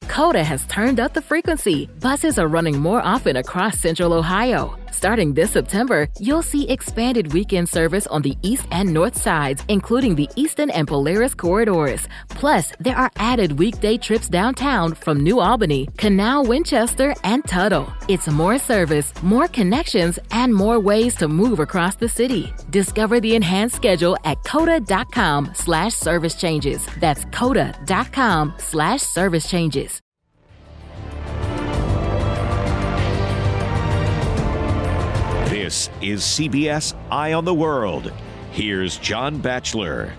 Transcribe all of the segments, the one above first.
Coda has turned up the frequency. Buses are running more often across Central Ohio. Starting this September, you'll see expanded weekend service on the east and north sides, including the Eastern and Polaris corridors. Plus, there are added weekday trips downtown from New Albany, Canal, Winchester, and Tuttle. It's more service, more connections, and more ways to move across the city. Discover the enhanced schedule at coda.com/service changes. That's coda.com/service changes. This is CBS Eye on the World. Here's John Batchelor.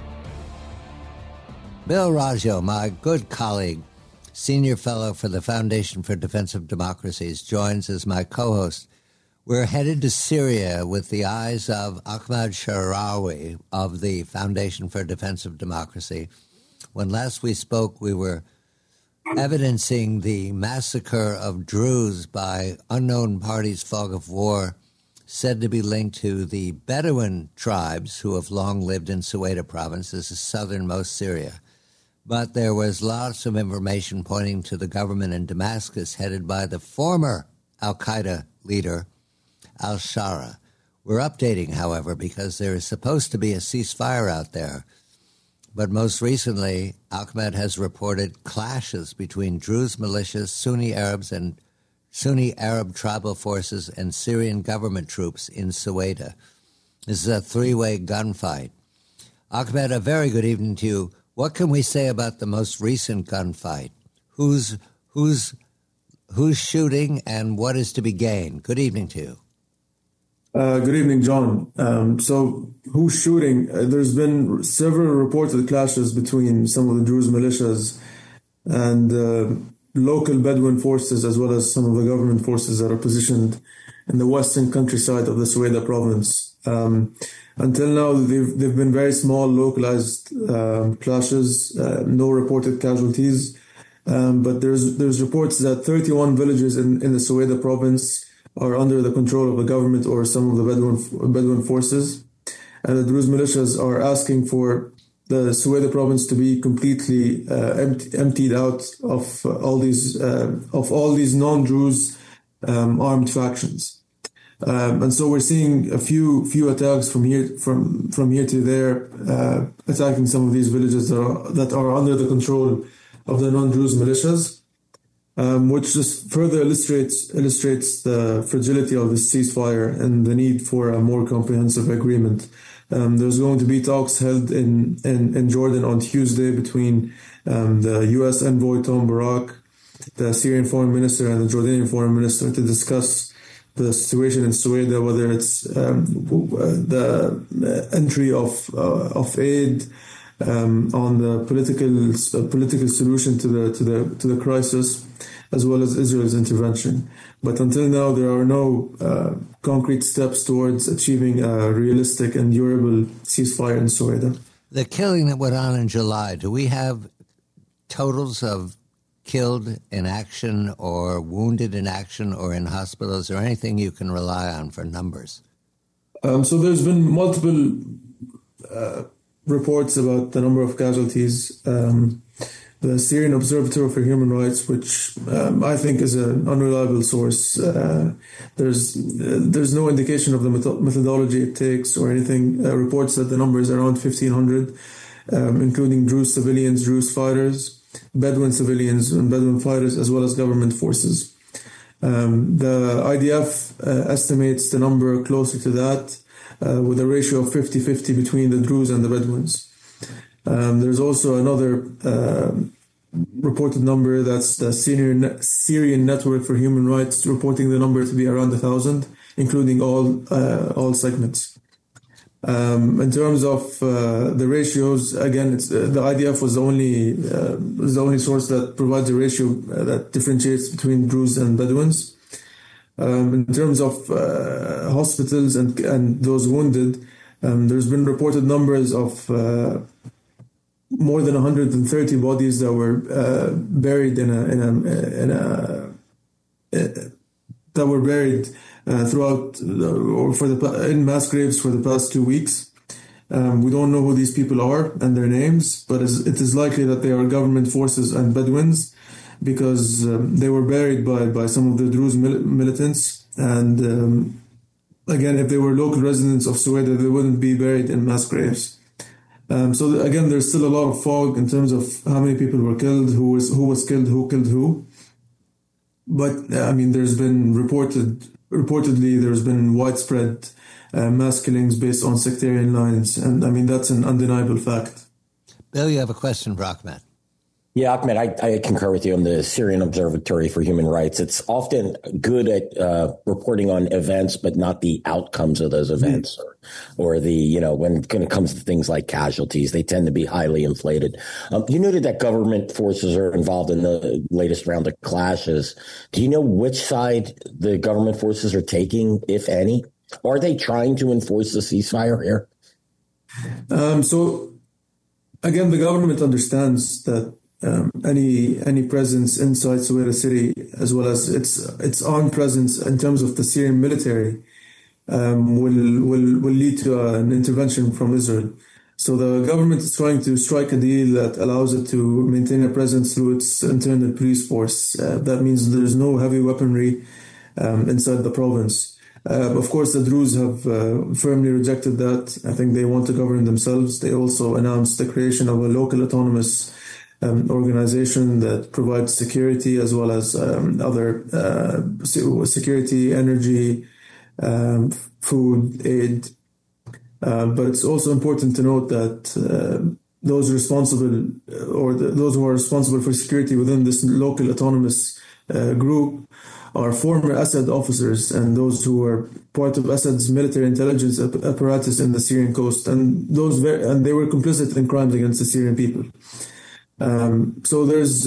Bill Raggio, my good colleague, senior fellow for the Foundation for Defense of Democracies, joins as my co-host. We're headed to Syria with the eyes of Ahmad Sharawi of the Foundation for Defense of Democracy. When last we spoke, we were evidencing the massacre of Druze by unknown parties' fog of war, said to be linked to the Bedouin tribes who have long lived in Suwaida province. This is southernmost Syria. But there was lots of information pointing to the government in Damascus headed by the former al-Qaeda leader, al-Shara. We're updating, however, because there is supposed to be a ceasefire out there. But most recently, Ahmed has reported clashes between Druze militias, Sunni Arabs, and Sunni Arab tribal forces and Syrian government troops in Suwaida. This is a three-way gunfight. Ahmed, a very good evening to you. What can we say about the most recent gunfight? Who's shooting and what is to be gained? Good evening to you. Good evening, John. So who's shooting? There's been several reported clashes between some of the Druze militias and local Bedouin forces, as well as some of the government forces that are positioned in the western countryside of the Suwaida province. Until now, they've been very small, localized clashes, no reported casualties. But there's reports that 31 villages in the Suwaida province are under the control of the government or some of the Bedouin forces. And the Druze militias are asking for the Suwaida province to be completely emptied out of all these non-Druze armed factions, and so we're seeing a few attacks from here to there, attacking some of these villages that are under the control of the non-Druze militias, which just further illustrates the fragility of this ceasefire and the need for a more comprehensive agreement. There's going to be talks held in Jordan on Tuesday between the U.S. envoy Tom Barak, the Syrian foreign minister, and the Jordanian foreign minister to discuss the situation in Suwaida, whether it's the entry of aid, on the political solution to the crisis, as well as Israel's intervention. But until now, there are no concrete steps towards achieving a realistic and durable ceasefire in Suwaida. The killing that went on in July, do we have totals of killed in action or wounded in action or in hospitals, or anything you can rely on for numbers? So there's been multiple reports about the number of casualties. The Syrian Observatory for Human Rights, which I think is an unreliable source, there's no indication of the methodology it takes or anything. Reports that the number is around 1,500, including Druze civilians, Druze fighters, Bedouin civilians, and Bedouin fighters, as well as government forces. The IDF estimates the number closer to that, with a ratio of 50-50 between the Druze and the Bedouins. There's also another reported number, that's the Syrian Network for Human Rights, reporting the number to be around 1,000, including all segments. In terms of the ratios, again, the IDF was the only source that provides a ratio that differentiates between Druze and Bedouins. In terms of hospitals and those wounded, there's been reported numbers of more than 130 bodies that were buried throughout in mass graves for the past 2 weeks. We don't know who these people are and their names, but it is likely that they are government forces and Bedouins. because they were buried by some of the Druze militants. And again, if they were local residents of Suwaida, they wouldn't be buried in mass graves. So again, there's still a lot of fog in terms of how many people were killed, who was killed, who killed who. But I mean, there's been reportedly there's been widespread mass killings based on sectarian lines, and I mean that's an undeniable fact. Bill, you have a question for Ahmed. Yeah, Ahmed, I concur with you on the Syrian Observatory for Human Rights. It's often good at reporting on events, but not the outcomes of those events, or the, when it comes to things like casualties, they tend to be highly inflated. You noted that government forces are involved in the latest round of clashes. Do you know which side the government forces are taking, if any? Are they trying to enforce the ceasefire here? So, again, the government understands that any presence inside Suwaida city, as well as its armed presence in terms of the Syrian military, will lead to an intervention from Israel. So the government is trying to strike a deal that allows it to maintain a presence through its internal police force. That means there's no heavy weaponry inside the province. Of course, the Druze have firmly rejected that. I think they want to govern themselves. They also announced the creation of a local autonomous organization that provides security as well as other security, energy, food, aid. But it's also important to note that those responsible those who are responsible for security within this local autonomous group are former Assad officers and those who were part of Assad's military intelligence apparatus in the Syrian coast, and they were complicit in crimes against the Syrian people. So there's,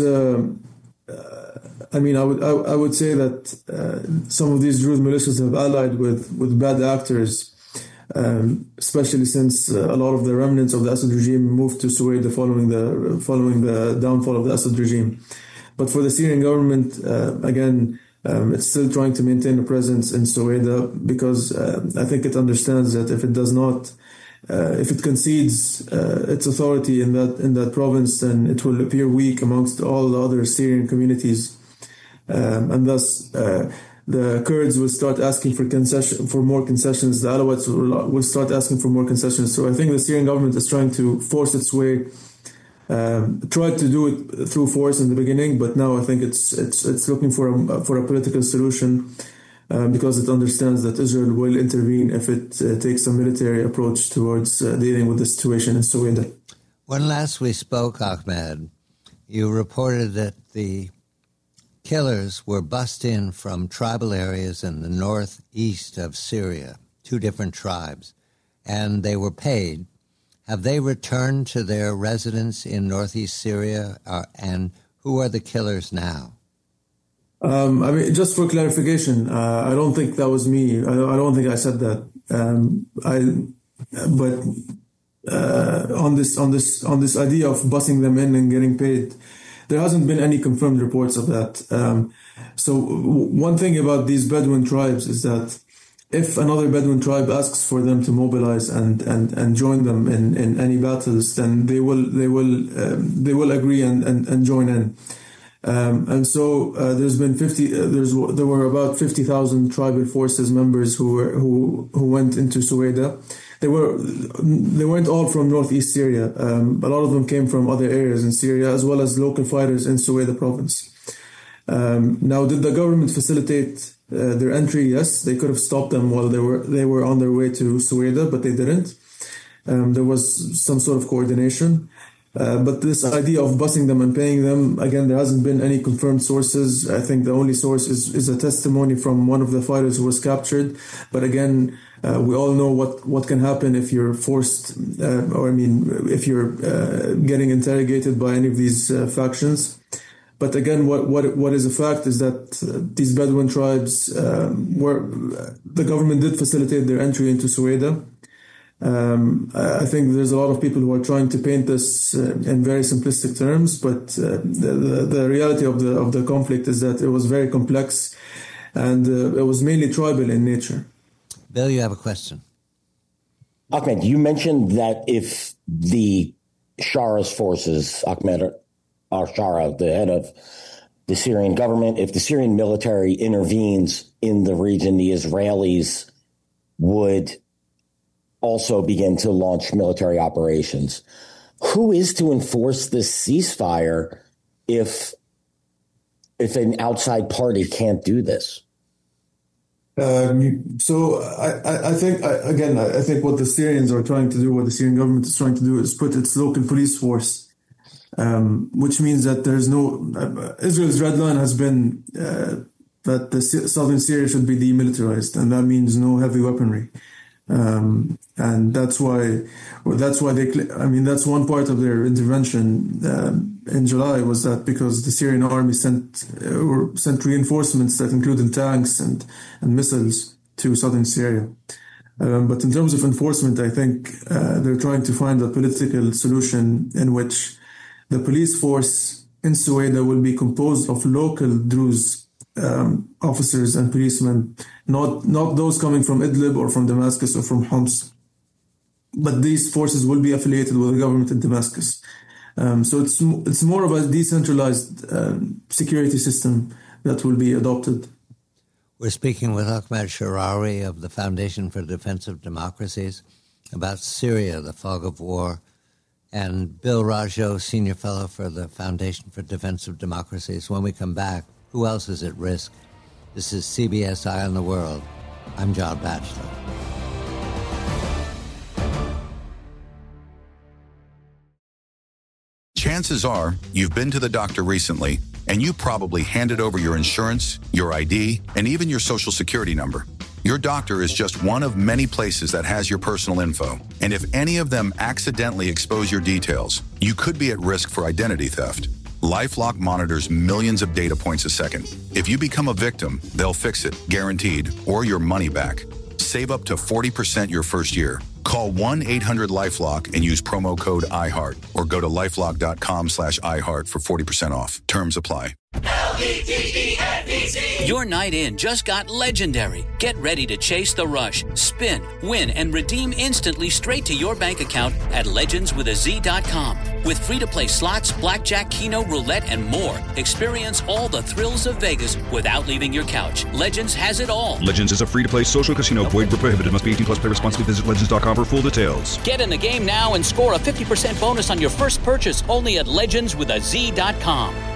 I would say that some of these Druze militias have allied with bad actors, especially since a lot of the remnants of the Assad regime moved to Suwaida following the downfall of the Assad regime. But for the Syrian government, again, it's still trying to maintain a presence in Suwaida because I think it understands that if it does not. If it concedes its authority in that province, then it will appear weak amongst all the other Syrian communities, and thus the Kurds will start asking for more concessions. The Alawites will start asking for more concessions. So I think the Syrian government is trying to force its way. Tried to do it through force in the beginning, but now I think it's looking for a political solution. Because it understands that Israel will intervene if it takes a military approach towards dealing with the situation in Suwaida. When last we spoke, Ahmed, you reported that the killers were bussed in from tribal areas in the northeast of Syria, 2 different tribes, and they were paid. Have they returned to their residence in northeast Syria, and who are the killers now? Just for clarification, I don't think that was me. I don't think I said that. On this idea of bussing them in and getting paid, there hasn't been any confirmed reports of that. So one thing about these Bedouin tribes is that if another Bedouin tribe asks for them to mobilize and join them in any battles, then they will agree and join in. And so there's been there were about 50,000 tribal forces members who went into Suwaida. They weren't all from northeast Syria. A lot of them came from other areas in Syria, as well as local fighters in Suwaida province. Now, did the government facilitate their entry? Yes, they could have stopped them while they were on their way to Suwaida, but they didn't. There was some sort of coordination. But this idea of busing them and paying them, again, there hasn't been any confirmed sources. I think the only source is a testimony from one of the fighters who was captured. But again, we all know what can happen if you're forced, if you're getting interrogated by any of these factions. But again, what is a fact is that these Bedouin tribes the government did facilitate their entry into Suwaida. I think there's a lot of people who are trying to paint this in very simplistic terms, but the reality of the conflict is that it was very complex, and it was mainly tribal in nature. Bill, you have a question. Ahmed, you mentioned that if the Shara's forces, Ahmed al-Shara, the head of the Syrian government, if the Syrian military intervenes in the region, the Israelis would also begin to launch military operations. Who is to enforce this ceasefire if an outside party can't do this? So I think what the Syrians are trying to do, what the Syrian government is trying to do, is put its local police force, which means that there's no Israel's red line has been that the southern Syria should be demilitarized, and that means no heavy weaponry. And that's why that's one part of their intervention in July was that because the Syrian army sent reinforcements that included tanks and missiles to southern Syria. But in terms of enforcement, I think they're trying to find a political solution in which the police force in Suwaida will be composed of local Druze officers and policemen, not those coming from Idlib or from Damascus or from Homs, but these forces will be affiliated with the government in Damascus. So it's more of a decentralized security system that will be adopted. We're speaking with Ahmad Sharawi of the Foundation for Defense of Democracies about Syria, the fog of war, and Bill Rajo, Senior Fellow for the Foundation for Defense of Democracies. When we come back, who else is at risk? This is CBS Eye on the World. I'm John Batchelor. Chances are you've been to the doctor recently, and you probably handed over your insurance, your ID, and even your social security number. Your doctor is just one of many places that has your personal info, and if any of them accidentally expose your details, you could be at risk for identity theft. LifeLock monitors millions of data points a second. If you become a victim, they'll fix it, guaranteed, or your money back. Save up to 40% your first year. Call 1-800-LifeLock and use promo code iHeart, or go to LifeLock.com/iHeart for 40% off. Terms apply. LEGENDZ. Your night in just got legendary. Get ready to chase the rush, spin, win, and redeem instantly straight to your bank account at legendswithaz.com. With free-to-play slots, blackjack, keno, roulette, and more. Experience all the thrills of Vegas without leaving your couch. Legends has it all. Legends is a free-to-play social casino. Void where prohibited. Must be 18 plus. Play responsibly. Visit legends.com for full details. Get in the game now and score a 50% bonus on your first purchase only at legendswithaz.com.